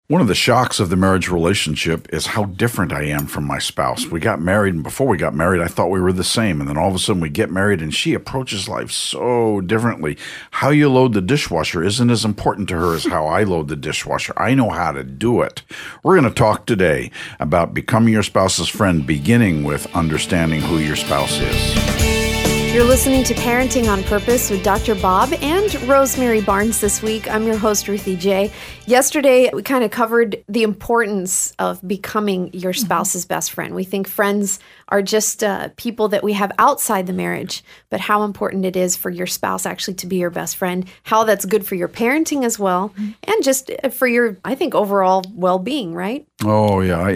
One of the shocks of the marriage relationship is how different I am from my spouse. We got married, and before we got married, I thought we were the same. And then all of a sudden we get married, and she approaches life so differently. How you load the dishwasher isn't as important to her as how I load the dishwasher. I know how to do it. We're going to talk today about becoming your spouse's friend, beginning with understanding who your spouse is. You're listening to Parenting on Purpose with Dr. Bob and Rosemary Barnes this week. I'm your host, Ruthie J. Yesterday, we kind of covered the importance of becoming your spouse's best friend. We think friends are just people that we have outside the marriage, but how important it is for your spouse actually to be your best friend, how that's good for your parenting as well, and just for your, I think, overall well-being, right? Oh, yeah.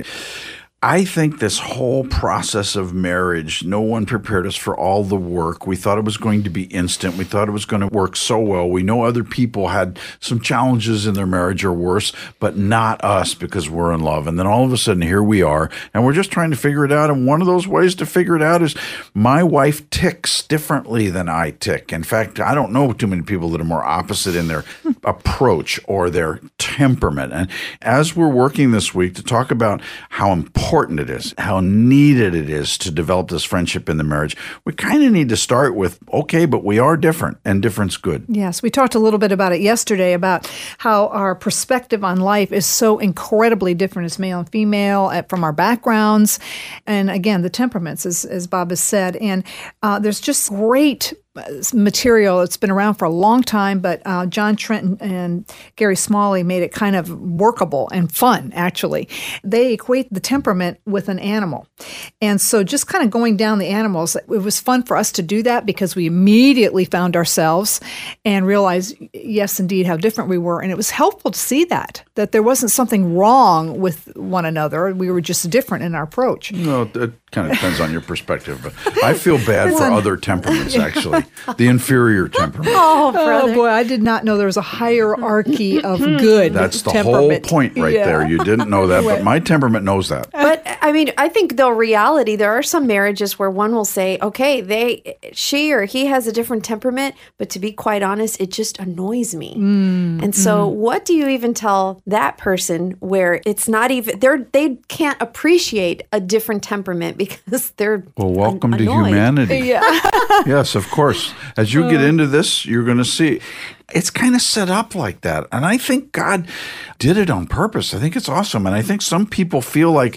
I think this whole process of marriage, no one prepared us for all the work. We thought it was going to be instant. We thought it was going to work so well. We know other people had some challenges in their marriage or worse, but not us because we're in love. And then all of a sudden, here we are, and we're just trying to figure it out. And one of those ways to figure it out is my wife ticks differently than I tick. In fact, I don't know too many people that are more opposite in their approach or their temperament. And as we're working this week to talk about how important it is, how needed it is to develop this friendship in the marriage, we kind of need to start with, okay, but we are different, and different's good. Yes, we talked a little bit about it yesterday, about how our perspective on life is so incredibly different as male and female from our backgrounds, and again, the temperaments, as Bob has said. And there's just great material. It's been around for a long time, but John Trenton and Gary Smalley made it kind of workable and fun, actually. They equate the temperament with an animal. And so just kind of going down the animals, it was fun for us to do that because we immediately found ourselves and realized, yes, indeed, how different we were. And it was helpful to see that there wasn't something wrong with one another. We were just different in our approach. No, it kind of depends on your perspective. But I feel bad for other temperaments, actually. The inferior temperament. Oh, boy, I did not know there was a hierarchy of good That's the temperament. whole point right there. You didn't know that, but my temperament knows that. But I mean, I think the reality, there are some marriages where one will say, okay, she or he has a different temperament, but to be quite honest, it just annoys me. And so what do you even tell that person where it's not even, they can't appreciate a different temperament because they're welcome to annoyed. humanity. Yeah. Yes, of course. As you get into this, you're going to see it's kind of set up like that. And I think God did it on purpose. I think it's awesome. And I think some people feel like,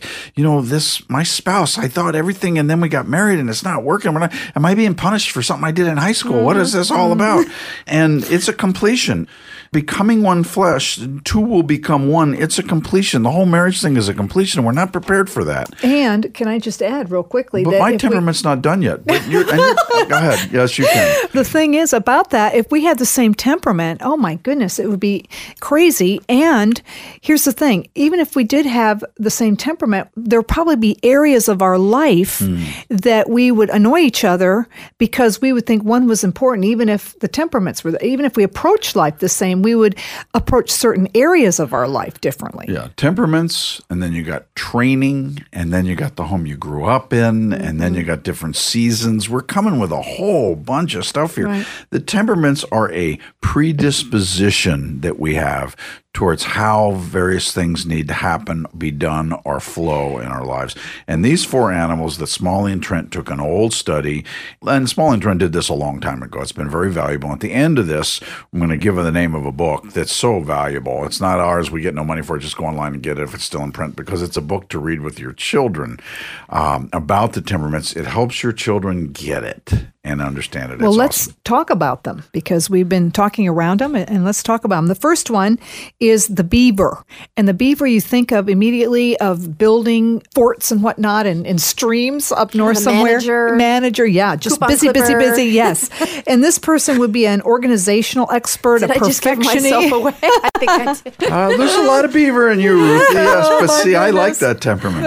my spouse, I thought everything, and then we got married and it's not working. Am I being punished for something I did in high school? What is this all about? And it's a completion. Becoming one flesh, two will become one. It's a completion. The whole marriage thing is a completion. We're not prepared for that. And can I just add real quickly but that my temperament's not done yet. But go ahead. Yes, you can. The thing is about that, if we had the same temperament, oh my goodness, it would be crazy. And here's the thing, even if we did have the same temperament, there would probably be areas of our life that we would annoy each other because we would think one was important, even if the temperaments were, even if we approached life the same, we would approach certain areas of our life differently. Yeah, temperaments, and then you got training, and then you got the home you grew up in, and then you got different seasons. We're coming with a whole bunch of stuff here. Right. The temperaments are a predisposition that we have towards how various things need to happen, be done, or flow in our lives. And these four animals that Smalley and Trent took an old study, and Smalley and Trent did this a long time ago. It's been very valuable. At the end of this, I'm going to give the name of a book that's so valuable. It's not ours. We get no money for it. Just go online and get it if it's still in print, because it's a book to read with your children about the temperaments. It helps your children get it and understand it. Well, it's let's awesome. talk about them because we've been talking around them, and let's talk about them. The first one is the beaver. And the beaver, you think of immediately of building forts and whatnot and streams up north somewhere. Manager, yeah, just busy, yes. And this person would be an organizational expert, a perfectionist. Did I just give myself away? I think I did. There's a lot of beaver in you, Ruth. Yes, but see, I like that temperament.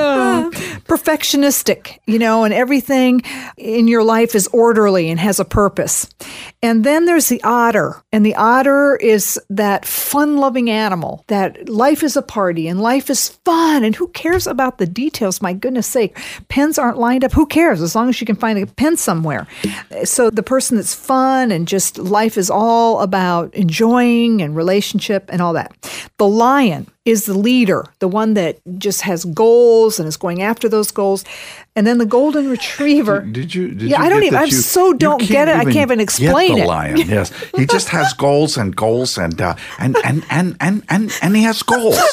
Perfectionistic, and everything in your life is orderly and has a purpose. And then there's the otter. And the otter is that fun-loving animal, that life is a party and life is fun. And who cares about the details? My goodness sake. Pens aren't lined up. Who cares? As long as you can find a pen somewhere. So the person that's fun and just life is all about enjoying and relationship and all that. The lion is the leader, the one that just has goals and is going after those goals. And then the golden retriever. Did you I don't get even. that I you so don't get it. I can't even explain get the it. lion. Yes, he just has goals and he has goals.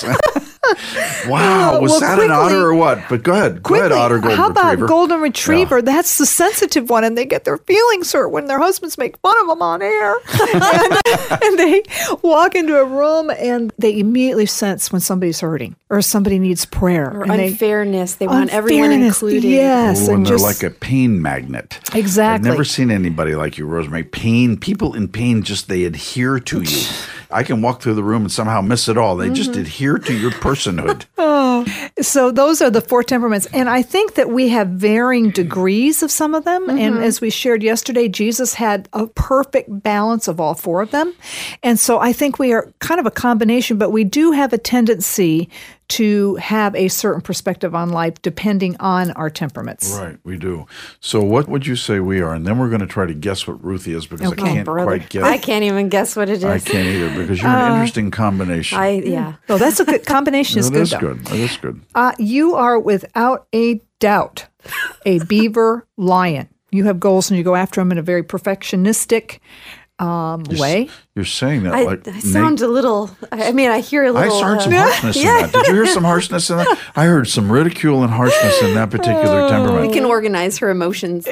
Wow, was Well, that quickly- an otter or what? But go ahead, otter, golden How about retriever. golden retriever? That's the sensitive one, and they get their feelings hurt when their husbands make fun of them on air. and they walk into a room and they immediately sense when somebody's hurting or somebody needs prayer. Or and unfairness. They want everyone unfairness, included. Yes, Oh, and they're just like a pain magnet. Exactly. I've never seen anybody like you, Rosemary. People in pain, just they adhere to you. I can walk through the room and somehow miss it all. They just adhere to your personhood. So those are the 4 temperaments. And I think that we have varying degrees of some of them. And as we shared yesterday, Jesus had a perfect balance of all 4 of them. And so I think we are kind of a combination, but we do have a tendency to have a certain perspective on life depending on our temperaments. Right, we do. So what would you say we are? And then we're going to try to guess what Ruthie is because Okay. I can't Brother. quite get I it. can't even guess what it is. I can't either because you're an interesting combination. Well, that's a good combination. Is That good, is though. good. That is good. You are without a doubt a beaver lion. You have goals and you go after them in a very perfectionistic way. You're saying that I like sound a little, I mean, I hear a I little. heard some harshness in that. Did you hear some harshness in that? I heard some ridicule and harshness in that particular temperament. we can organize her emotions.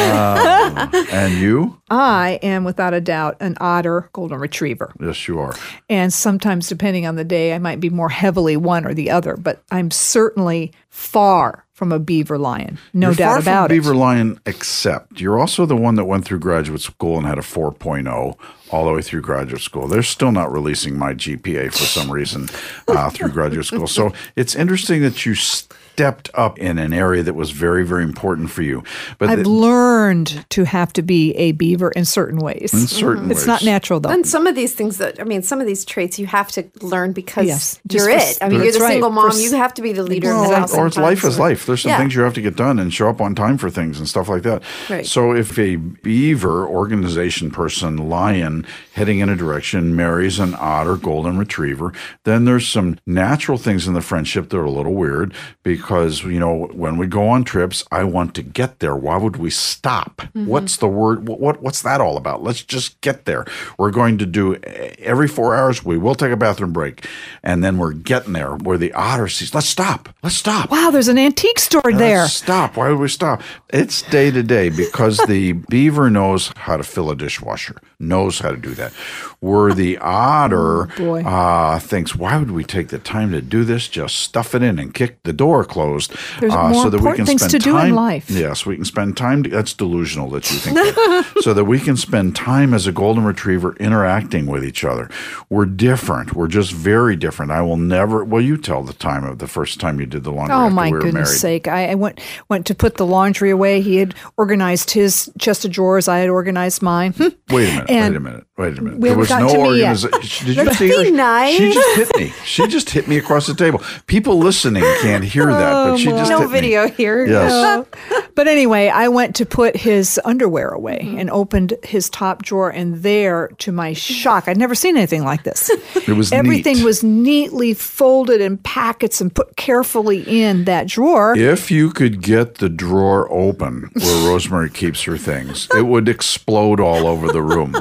And you? I am without a doubt an otter golden retriever. Yes, you are. And sometimes, depending on the day, I might be more heavily one or the other, but I'm certainly far from a beaver lion. No You're doubt far about from it. Beaver Lion, except you're also the one that went through graduate school and had a 4.0 all the way through graduate school. They're still not releasing my GPA for some reason through graduate school. So it's interesting that you stepped up in an area that was very, very important for you. But I've learned to have to be a beaver in certain ways. in certain ways. It's not natural, though. And some of these things some of these traits you have to learn because Yes, you're just it. I mean, you're that's the right. single mom. For- You have to be the leader of Well, the house. or it's life is life. There's some Yeah. things you have to get done and show up on time for things and stuff like that. Right. So if a beaver organization person, lion, heading in a direction, marries an otter golden retriever, then there's some natural things in the friendship that are a little weird because, when we go on trips, I want to get there. Why would we stop? What's the word? What's that all about? Let's just get there. We're going to do every 4 hours. We will take a bathroom break. And then we're getting there where the otter sees, let's stop. Let's stop. Wow, there's an antique store there. Let's stop. Why would we stop? It's day to day because the beaver knows how to fill a dishwasher, knows how to do that. Where the otter thinks, why would we take the time to do this? Just stuff it in and kick the door closed. There's more so that we important can things spend to do in time. life. Yes, we can spend time. That's delusional that you think that. So that we can spend time as a golden retriever interacting with each other. We're different. We're just very different. I will never. Well, you tell the time of the first time you did the laundry. Oh after my we were goodness married. sake! I went to put the laundry away. He had organized his chest of drawers. I had organized mine. Wait a minute. And Wait a minute. we There haven't was gotten no to me yet. organization. Did you Let's see be her? nice. She just hit me. She just hit me across the table. People listening can't hear that, but she just No hit me. video here. Yes. But anyway, I went to put his underwear away and opened his top drawer, and there, to my shock, I'd never seen anything like this. It was Everything neat. was neatly folded in packets and put carefully in that drawer. If you could get the drawer open where Rosemary keeps her things, it would explode all over the room.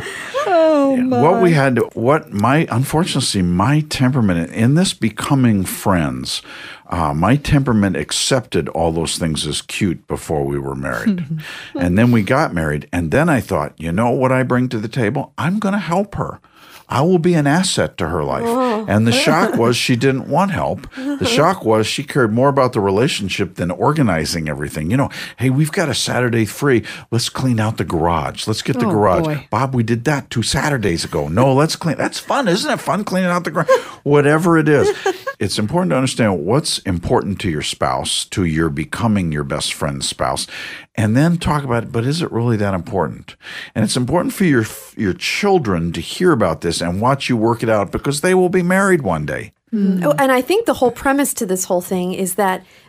Unfortunately, my temperament in this becoming friends, my temperament accepted all those things as cute before we were married. And then we got married. And then I thought, you know what I bring to the table? I'm going to help her. I will be an asset to her life. And the shock was she didn't want help. The shock was she cared more about the relationship than organizing everything. Hey, we've got a Saturday free. Let's clean out the garage. Let's get the garage. Boy. Bob, we did that 2 Saturdays ago. No, let's clean. That's fun. Isn't it fun cleaning out the garage? Whatever it is. It's important to understand what's important to your spouse, to your becoming your best friend's spouse, and then talk about it, but is it really that important? And it's important for your children to hear about this and watch you work it out because they will be married one day. Oh, and I think the whole premise to this whole thing is that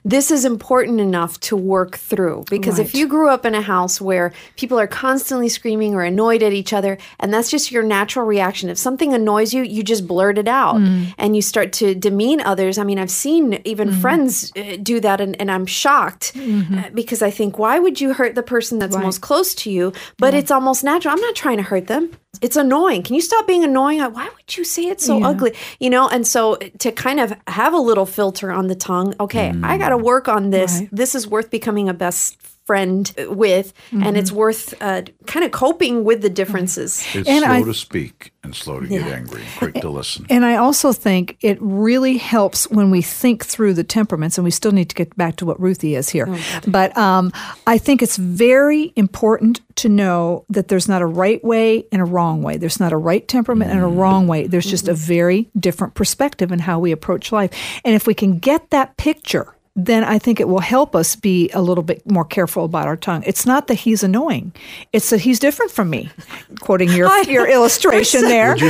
this is important enough to work through. Because if you grew up in a house where people are constantly screaming or annoyed at each other, and that's just your natural reaction. If something annoys you, you just blurt it out and you start to demean others. I mean, I've seen even friends do that, and I'm shocked because I think, why would you hurt the person that's most close to you? But it's almost natural. I'm not trying to hurt them. It's annoying. Can you stop being annoying? Why would you say it's so ugly? And so to kind of have a little filter on the tongue, okay, I got to work on this. Right. This is worth becoming a best friend with, and it's worth kind of coping with the differences. It's slow to speak and slow to get angry, quick to listen. And I also think it really helps when we think through the temperaments, and we still need to get back to what Ruthie is here. But I think it's very important to know that there's not a right way and a wrong way. There's not a right temperament and a wrong way. There's just a very different perspective in how we approach life. And if we can get that picture, then I think it will help us be a little bit more careful about our tongue. It's not that he's annoying. It's that he's different from me. Quoting your illustration there. Would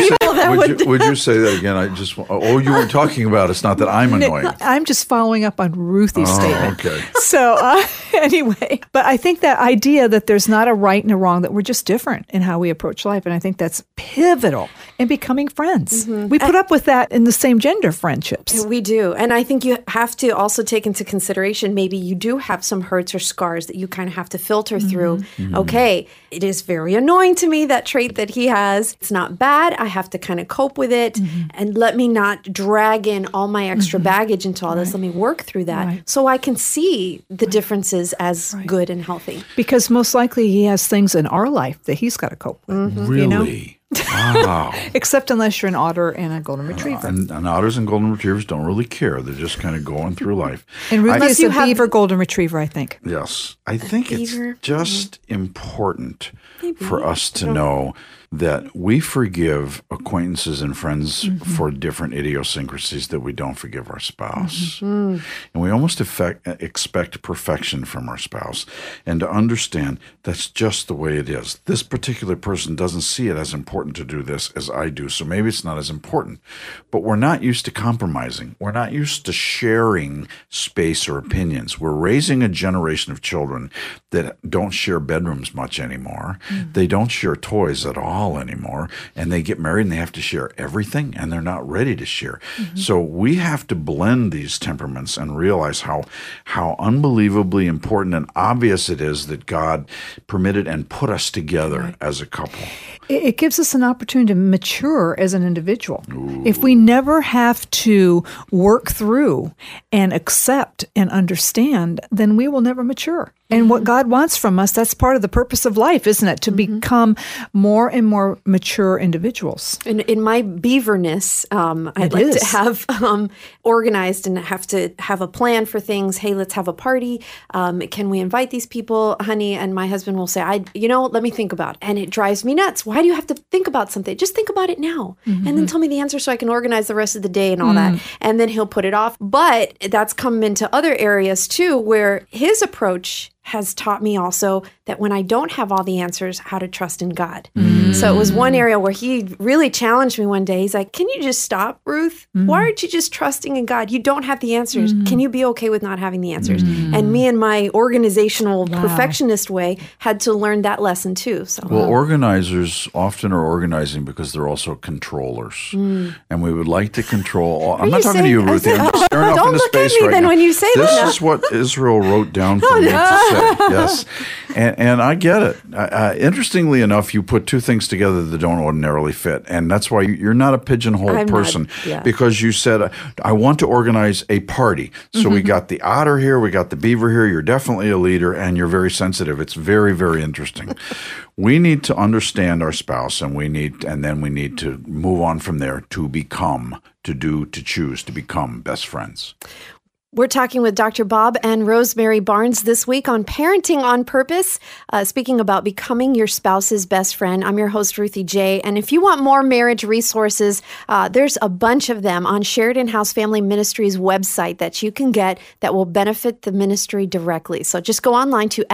you say that again? You weren't talking about it's not that I'm annoying. I'm just following up on Ruthie's statement. Okay. So anyway, but I think that idea that there's not a right and a wrong, that we're just different in how we approach life. And I think that's pivotal in becoming friends. We put up with that in the same gender friendships. We do. And I think you have to also take into consideration, maybe you do have some hurts or scars that you kind of have to filter through. Okay, it is very annoying to me, that trait that he has. It's not bad. I have to kind of cope with it and let me not drag in all my extra baggage into all this. Let me work through that so I can see the differences as good and healthy. Because most likely he has things in our life that he's got to cope with. Really? Wow. Except unless you're an otter and a golden retriever. And otters and golden retrievers don't really care. They're just kind of going through life. And Ruthie is a beaver golden retriever, I think. Yes. I think it's just important for us to know that we forgive acquaintances and friends for different idiosyncrasies that we don't forgive our spouse. And we almost expect perfection from our spouse. And to understand that's just the way it is. This particular person doesn't see it as important to do this as I do, so maybe it's not as important. But we're not used to compromising. We're not used to sharing space or opinions. We're raising a generation of children that don't share bedrooms much anymore. They don't share toys at all anymore, and they get married and they have to share everything, and they're not ready to share. So we have to blend these temperaments and realize how unbelievably important and obvious it is that God permitted and put us together as a couple. It gives us an opportunity to mature as an individual. If we never have to work through and accept and understand, then we will never mature. And what God wants from us, that's part of the purpose of life, isn't it? To become more and more mature individuals. In my beaverness, I'd like to have organized and have to have a plan for things. Hey, let's have a party. Can we invite these people, honey? And my husband will say, let me think about it. And it drives me nuts. Why do you have to think about something? Just think about it now. And then tell me the answer so I can organize the rest of the day and all that. And then he'll put it off. But that's come into other areas too, where his approach has taught me also that when I don't have all the answers, how to trust in God. So it was one area where he really challenged me one day. He's like, can you just stop, Ruth? Why aren't you just trusting in God? You don't have the answers. Can you be okay with not having the answers? And me and my organizational perfectionist way had to learn that lesson too. So, well, organizers often are organizing because they're also controllers. And we would like to control all. I'm not talking to you, Ruthie. I'm just staring off into space right now. When you say this that. Is what Israel wrote down for me to say. Yes. And I get it. Interestingly enough, you put two things together that don't ordinarily fit. And that's why you're not a pigeonhole person. Because you said, I want to organize a party. So we got the otter here, we got the beaver here. You're definitely a leader, and you're very sensitive. It's very, very interesting. We need to understand our spouse, and then we need to move on from there to become, to choose to become best friends. We're talking with Dr. Bob and Rosemary Barnes this week on Parenting on Purpose, speaking about becoming your spouse's best friend. I'm your host, Ruthie J. And if you want more marriage resources, there's a bunch of them on Sheridan House Family Ministries website that you can get that will benefit the ministry directly. So just go online to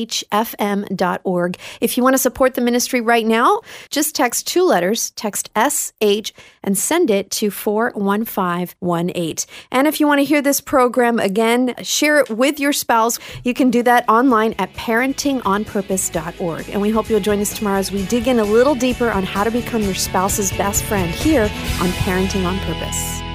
shfm.org. If you want to support the ministry right now, just text 2 letters, text SH, and send it to 41518. And if you want to hear this program program. Again, share it with your spouse. You can do that online at parentingonpurpose.org. And we hope you'll join us tomorrow as we dig in a little deeper on how to become your spouse's best friend here on Parenting on Purpose.